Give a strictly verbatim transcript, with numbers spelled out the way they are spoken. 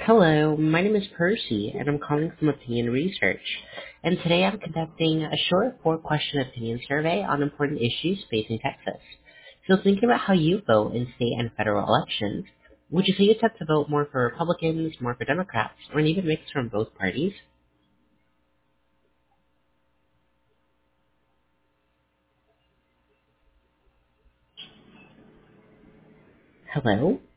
Hello, my name is Percy, and I'm calling from Opinion Research. And today I'm conducting a short four-question opinion survey on important issues facing Texas. So thinking about how you vote in state and federal elections, would you say you tend to vote more for Republicans, more for Democrats, or an even mix from both parties? Hello?